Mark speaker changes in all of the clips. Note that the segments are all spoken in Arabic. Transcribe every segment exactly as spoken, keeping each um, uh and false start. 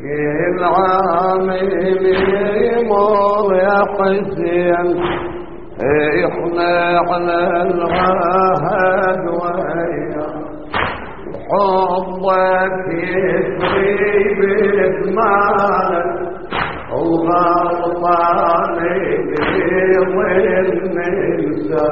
Speaker 1: كل عام يمر يا حسين احنا على العهد ويا حبك يسري بجمالك وغلطان بيضل ننسى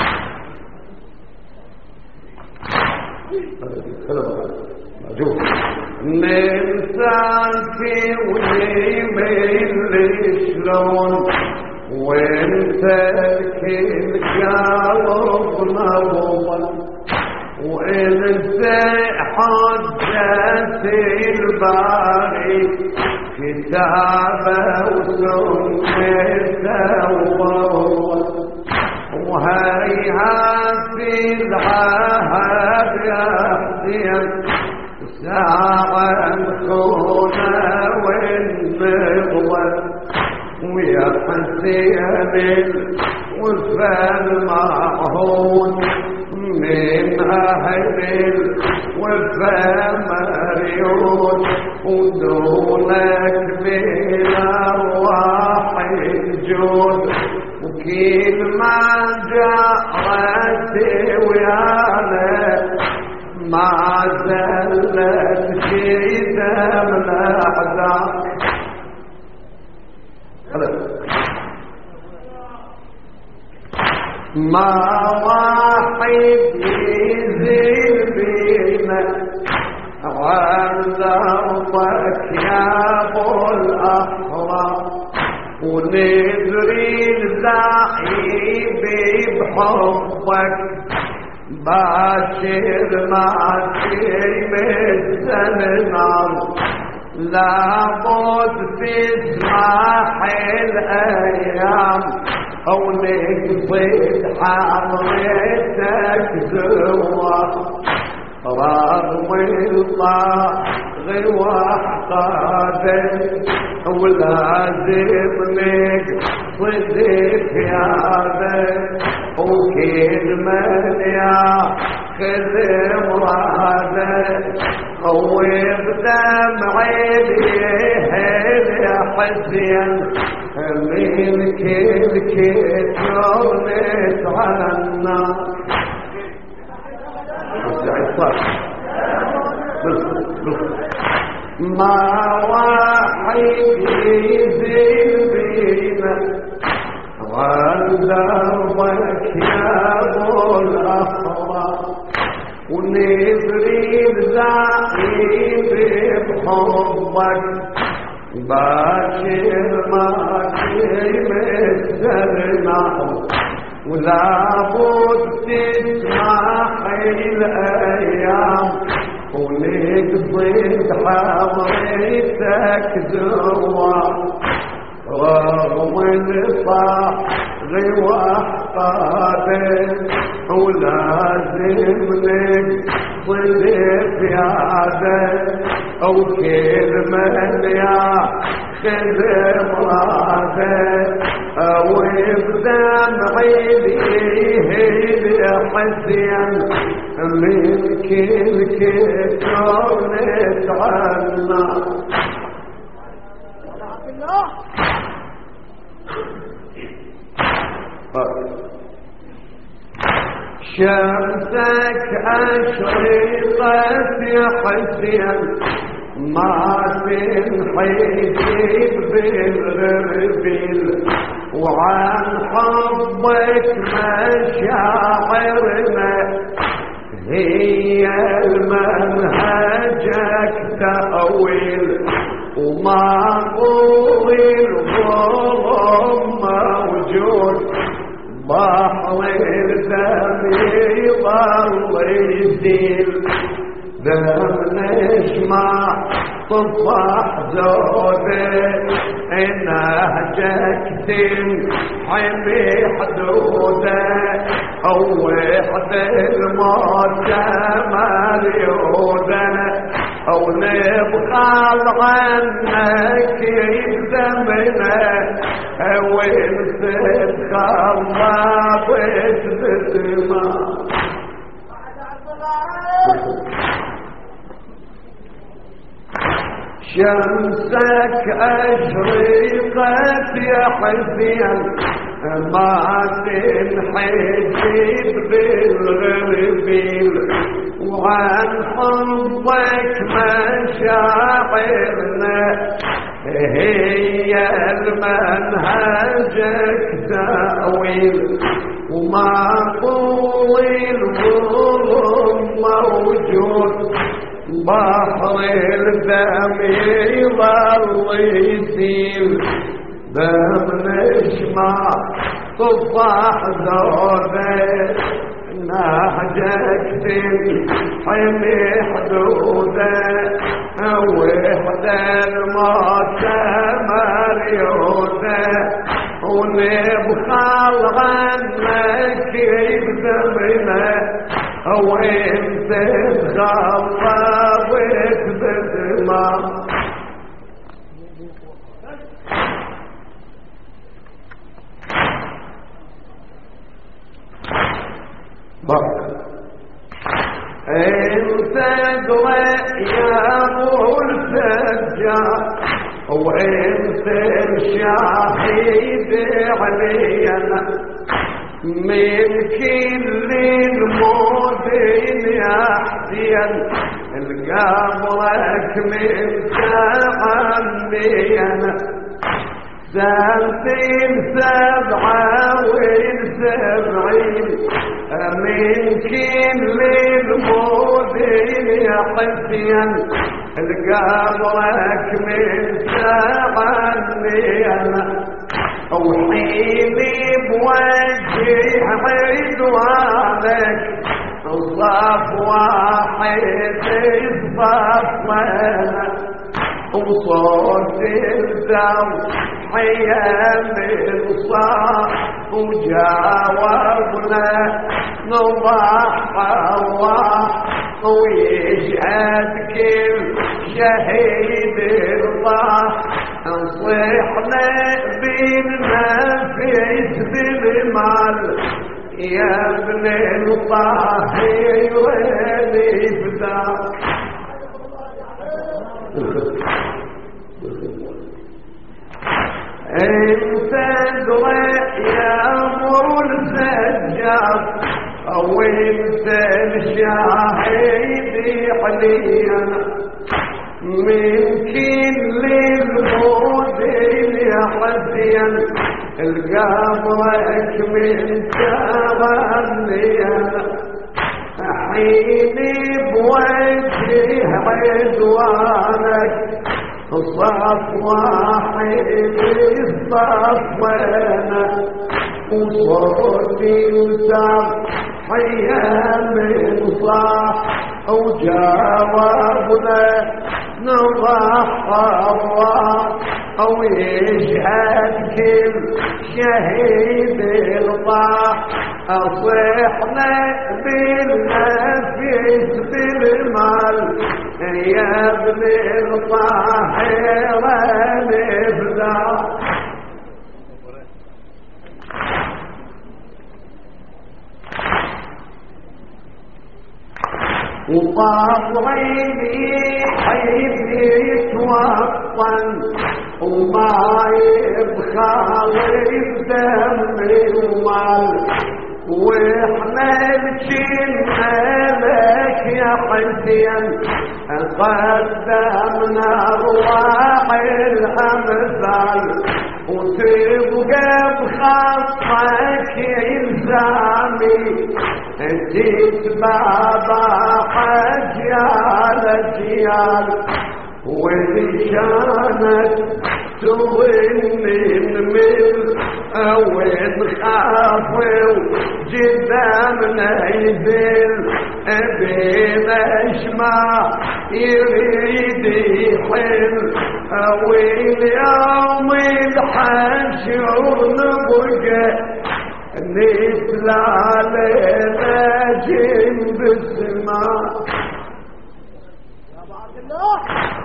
Speaker 1: ننساك ونيمين شلون وانت كل قلب نبض وانت حجة الباري كتابه وسنته وبرض وهيهات العهد يا حسين ساعة نخونه ونمضوه ويا حسين الوفا المعهود من أهل الوفا مريود ودونك بالأرواح الجود وكل ما جرت ويانا ما زلت شيدا من أحزان ما واحد يزيد بينا عن ضربك يا ابو الاحرار ونجري الزعيم بحبك باشر مع سيم السنار لابد تسمح الايام او نقصد حضرتك زوار رغم الطاغي واحقاده ولازم نقصد ثيابه وكل من ياخذ مراده او بدمع يديه يا حسين من كل كتر نتعنى ما واحد يزيد بينا عن دربك يا ابو الاحرار ونجري الزعيم بحبك باشر ما يمثلنا ولابد تسمح الايام ونقصد حضرتك زوار رغم الطاغي واحقاده ولازم نقصد ثيابه او كل من ياخذ مراده او بدمع يديه يا حسين من كل كتر نتعنى شمسك أشرقت يا حسين ما تنحيد بالغربيل وعن حبك مشاعرنا هي المنهجك تأويل وما قوي الظلم موجود بحر الدم يضل يزيل دم نسمع صفح زوده نهجك تنحي بحدوده او وحده الموت مريوده او نبخل عنك يلزمنا ونسد خلاب وتبسمه شمسك أشرقت يا حسين ما تنحجب بالغربيل وعن حبك مشاعرنا هي المنهجك تأويل وما طول الظلم موجود بحر الدم يظل يسيل دم نشمع طفح ذوبك نهجك تنحمي حدودك وحدة الموت مريودك ونبخل عنك يبدمنا وانت تخطى وتبدما بك انت قوي يا ابو السجاد وانت الشاهد علينا من كل الموتين يا حسين القبرك من تعمينا سنتين سبعة وسبعين من كل الموتين يا حسين القبرك من تعمينا وحيني بوجه عدوانك صف واحد صفنا وصوت الدم حيام الصاح وجاوبنا نضحى الله ويشهد كل شهيد الله نصيحنا بالنفس بالمال يا ابن الطاهر والإفداء انت ادري يا ابو السجاد او انت الشاهد حاليا من كل الموت يا حسين القبرك من تغنيا حيني بوجه عدوانك صف واحد صفنا وصوت الساق حيام صاح وجاوبنا نضحى الله أو يشهد كل شهيد الطاح أصحنا بالنفس بالمال يا ابن الطاهر الإفداء وطاف عيني حيث يتوطن وما يبخل الدم ومال واحنا بجينا لك يا حسين قدمنا ارواح الامثال وتبقى بخطك الزامي جيت بابا حجيال اجيال واللي كانت تظني من وين خافوا قدامنا يذل بين اشمع يريد يحل واليوم الحشر نبقى نتلى علينا جنب السماء يا بعد الله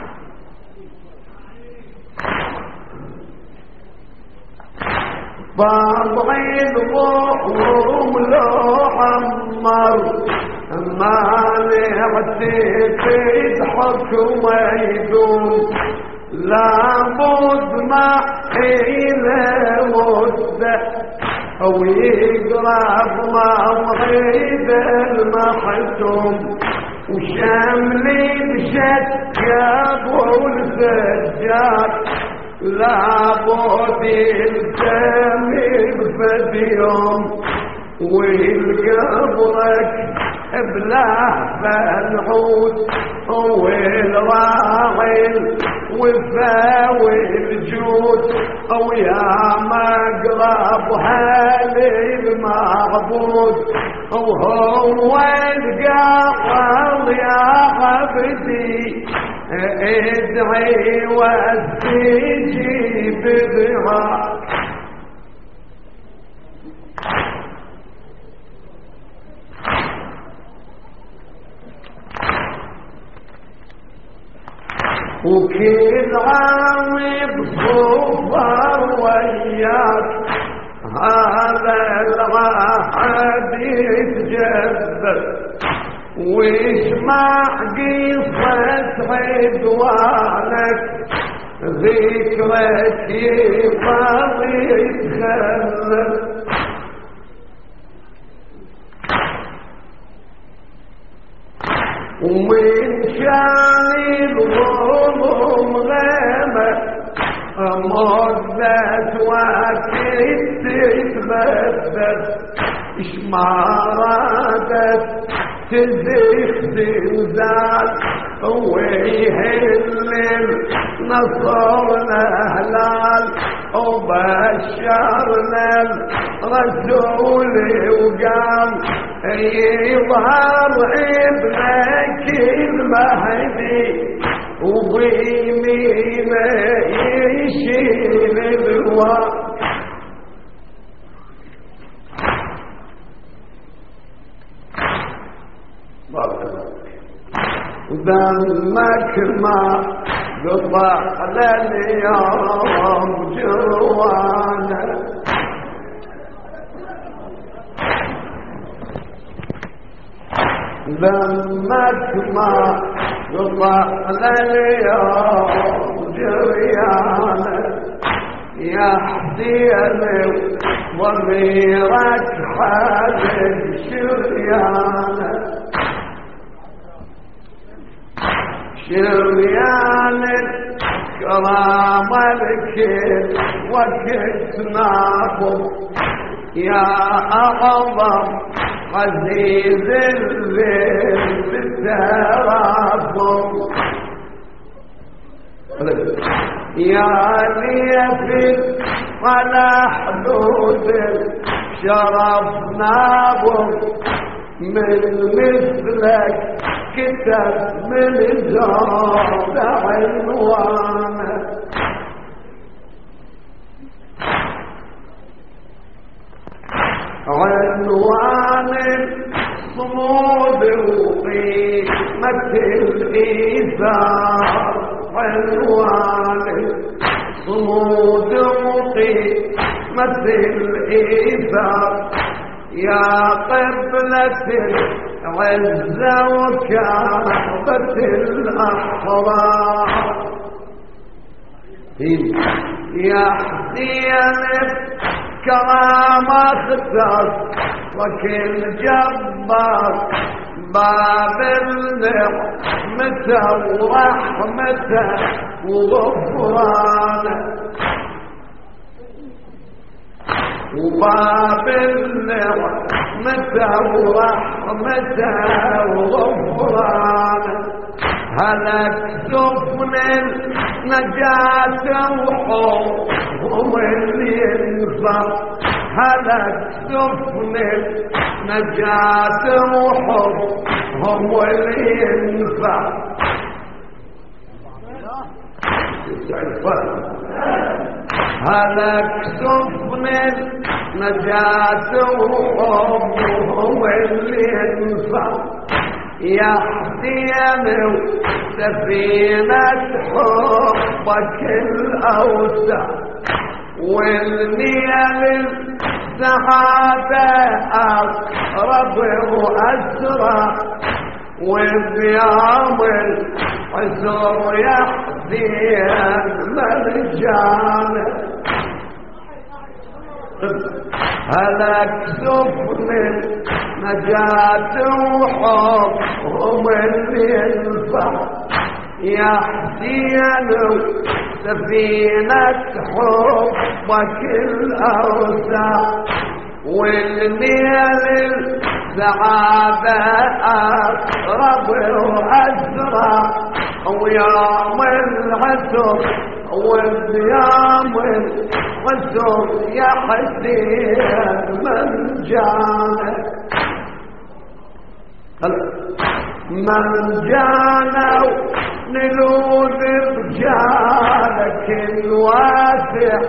Speaker 1: بعضين ضوءهم لو حمر ما نعتقد حكم يدوم إسماعيل مدة ويقرب موعد المحتوم وشاملين شك يا ابو السجاد لابد الجميل فديهم والقبرك بلا فالحوت والراعي وفاوي الجود او يا مقرب هالي المعبود وهو القاضي يا عبدي ادعي واستجيب دعاء وكل عام بصفر وياك هذا العهد يتجدد واسمع قصة عدوانك ذكرك يفضل يتخلد ومن شان الظلم غابت مدت وقت تتبدد اش ما رادت تزيخ زلزال ويهلل نصرنا هلال وبشرنا الرسول وقال يظهر ابنك المهدي وبيمينه يشيل الوقت دمك ما قطع لليوم جوانا دمك ما قطع لليوم جريانا يا حسيني ضميرك حاجة شريانا شريان كرام الكل وكت ناخذ يا أعظم عزيز الليل بالترافض يا ليفت على حدود الشرف نابض من مثلك كتب من زاد عنوانه عنوان صمود وقيمة الإيثار عنوان صمود وقيمة الإيثار يا قبلة العزة وكعبة الأحرار يا حسين كرامة اختص وكل جبار باب النعمة ورحمته وغفرانه وباب النعمة ورحمته وغفرانه هلك سفن النجاة وحوم اللي ينفع هلك سفن النجاة وحوم اللي ينفع هلك سفن النجاة وحوم اللي ينفع يا حسين سفينة حبك الأوسع والنيل السعادة أقرب وأسرع واليوم الحزر يحفظ حسين مرجانه هلك سفن نجاة وحبهم اللي ينفع يا حسين سفينة حبك الأوسع والليل السعادة أقرب وأسرع ويوم العسر واليوم العسر يا حسين من جانك من جانا نلوذ رجالك الواسع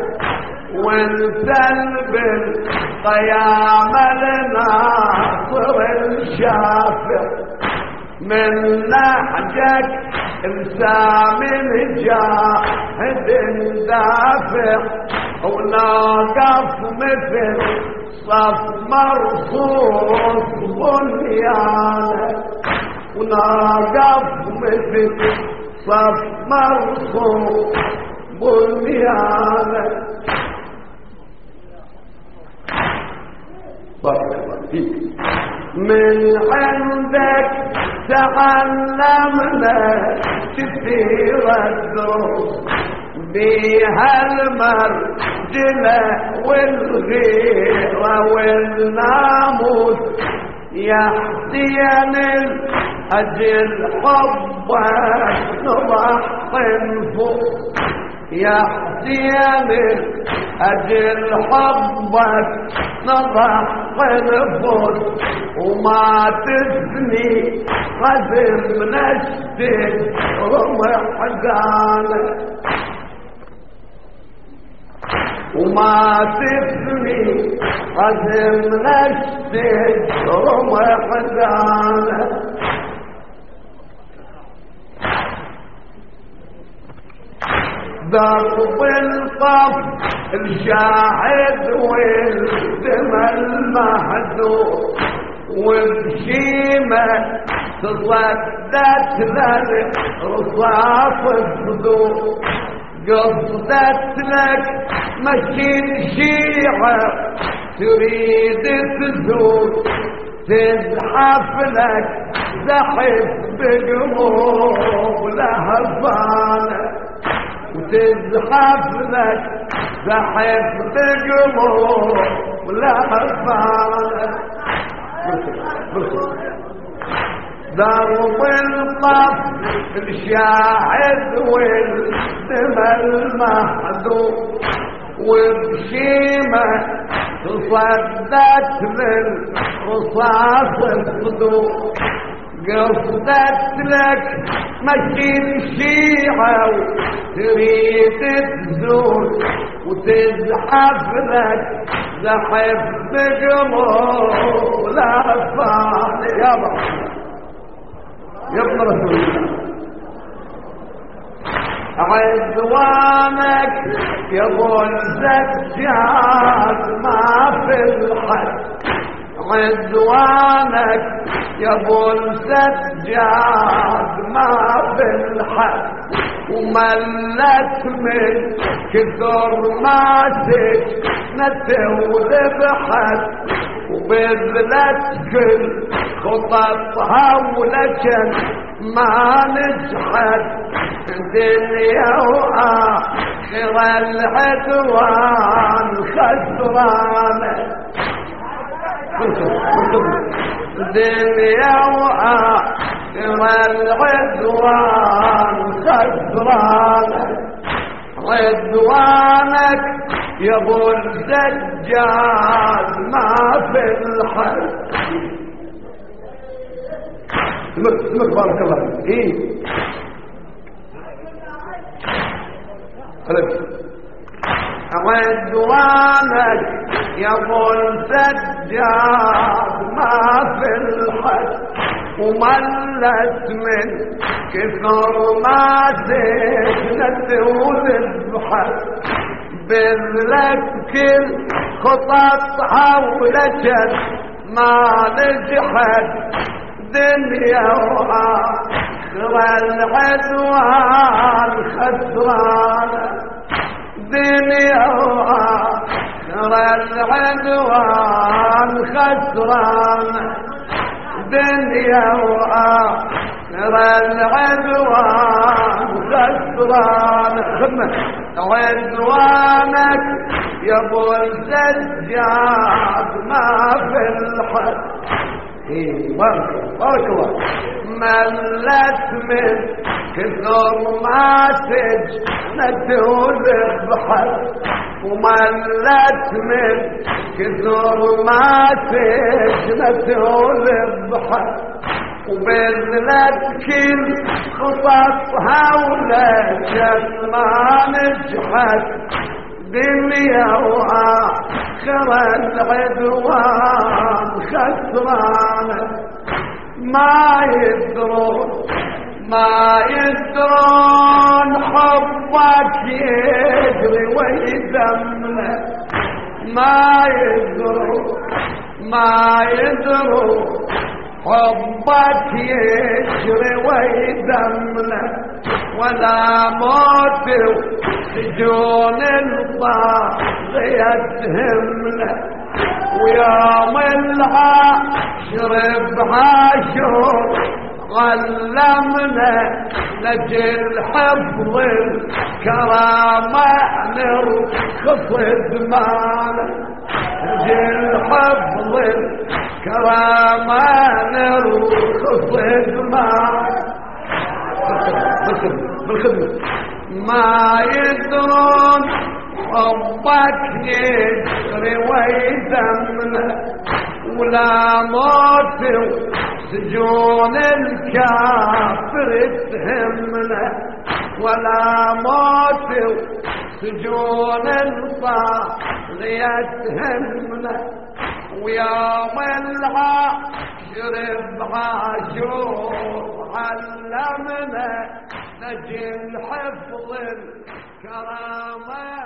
Speaker 1: ونسلب القيام لناصر الشافع من نهجك انسام الجاهد دافع ونقف مثل صف مرصوص بنيانه ونقف مثل صف مرصوص بنيانه بارك الله فيك من عندك تعلمنا كثير الدروس بها المرجلة والغيرة والناموس يا حسين أجل حبك نضحي نفوس يا حسين أجل حبك نضحي نفوس وما تثني قدم نشتك رمح قالك وما تثني قدم نشتك رمح قالك ضرب القف الشاهد والدم المحذور وبشيمة تصدت للرصاص الصدور قصدت لك مشي الشيعة تريد تزور تزحف لك زحف بقلوب لهفانة وتزحف لك زحف بقلوب لهفانة ضرب القف الشاهد والدم المحذور وبشيمة تصدت للرصاص الصدور قصدت لك مشي الشيعة وتريد تزور وتزحف لك زحف بقلوب لهفان يابا يا ابن رسول الله عدوانك يا ابو الزجاج ما في الحد عدوانك يا ابو الزجاج ما في الحد وملت من كثر ما سجنت وذبحت وبذلت كل خططها ولكن ما نجحت الدنيا وآخر العدوان خسرانة الدنيا وآخر العدوان خسرانة عدوانك يا ابو الزجاج ما في الحد اسمك بارك الله فيك ايه عدوانك يا ابو الزجاج ما في الحد وملت من كثر ما سجنت وذبحت بذلك كل خططها ولجت ما نجحت دنيا وآخر العدوان خسرانة دنيا وآخر العدوان خسرانة دنيا وآخر العدوان خسرانة خدمة عدوانك يا ابو الزجاج ما في الحد ايه بارك بارك الله ملت من كثر ما سجنت وذبحت وملت من كثر ما سجنت وذبحت وبذلت كل خططها ولكن ما نجحت دنيا وآخر العدوان خسرانة ما يدرون ما يدرون حبك يجري ويدمنا ما يدرون ما يدرون حبك يجري ويدمنا ولا موت سجون الطاغية تهمنا ويوم العاشر بعاشر علمنا نجل حفظ الكرامة نرخص دمانا نجل حفظ الكرامة نرخص دمانا بالخدمة ما يدرون حبك يجري ويدمنا ولا موت سجون الكافر تهمنا ولا موت سجون الطاغية تهمنا ويوم العاشر بعاشور علمنا نجل حفظ الكرامة